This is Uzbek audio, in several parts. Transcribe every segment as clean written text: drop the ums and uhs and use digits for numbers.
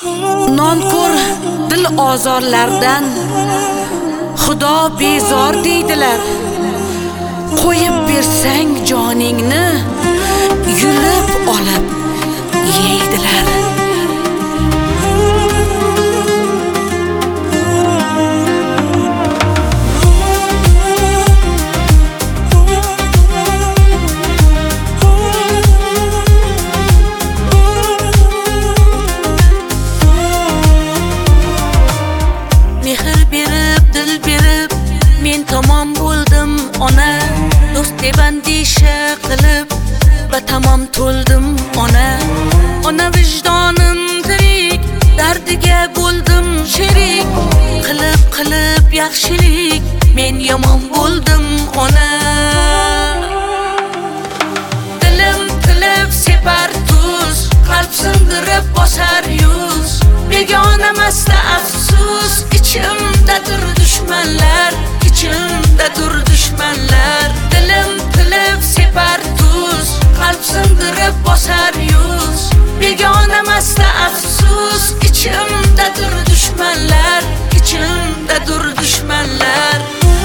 Nonko'r dil ozorlardan Xudo bezor deydilar. Qo'yib bersang joningni yulib olib yeydilar. Mehr berib, dil berib, men tamom bo'ldim ona. Do'st deb andisha qilib, batamom to'ldim ona. Ona vijdonim tirik, dardiga bo'ldim sherik. Qilib yaxshilik, men yomon bo'ldim ona. Dilim tilib separ tuz, qalb sindirib bosar yuz. Begonamasda afsus, ichimdadir dushmanlar, ichimdadir dushmanlar. Dilim tilib separ tuz, qalb sindirib bosar yuz. Begonamasda afsus, ichimdadir dushmanlar, ichimdadir dushmanlar.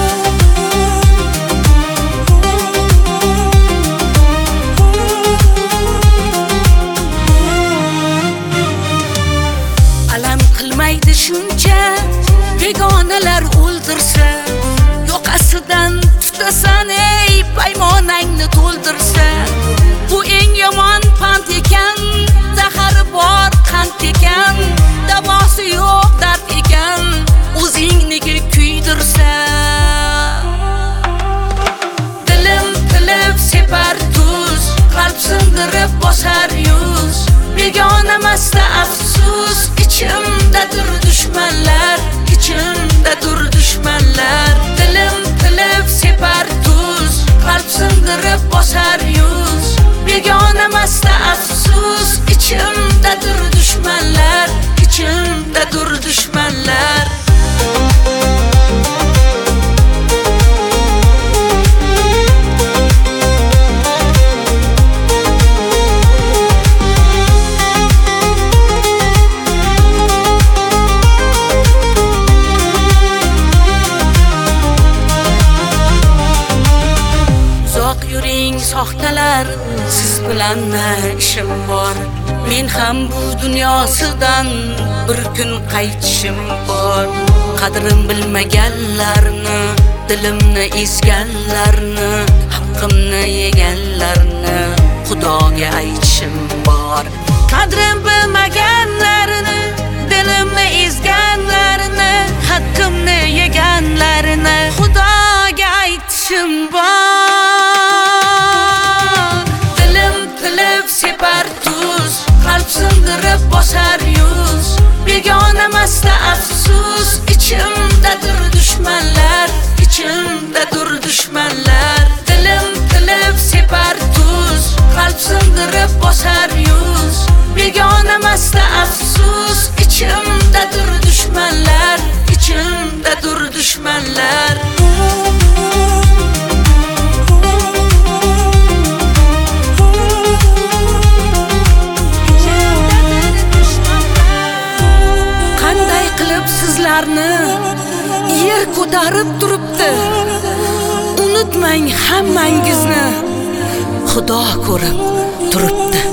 Alam qilmaydi shuncha begonalar o'ldirsa, yoqasidan tutasan ey paymonangni to'ldirsa. Bu eng yomon pand ekan, zahari bor qand ekan, davosi yo'q dard ekan, o'zingniki kuydirsa. Dilim tilib separ tuz, qalb sindirib bosar yuz. Begonamasda afsus, ichimdadir dushmanlar, ichimdadir dushmanlar. Dilim tilib separ tuz, qalb sindirib bosar yuz. Begonamasda afsus, ichimdadir dushmanlar, ichimdadir dushmanlar. Soxtalar, siz bilan ishim bor. Men ham bu dunyosidan bir kun qaytishim bor. Qadrim bilmaganlarni, dilimni ezganlarni, haqqimni yeganlarni Xudoga aytishim bor. Qadrim bilmaganlarni, dilimni ezganlarni, haqqimni yeganlarni Xudoga aytishim bor. Separ tuz, qalb sindirib bosar yuz. Begonamasda afsus, ichimdadir dushmanlar, ichimdadir dushmanlar. Dilim tilib separ tuz, qalb sindirib bosar yuz. Begonamasda afsus, ichimdadir dushmanlar, ichimdadir dushmanlar. Yer ko'tarib turibdi. Unutmang hammangizni, Xudo ko'rib turibdi.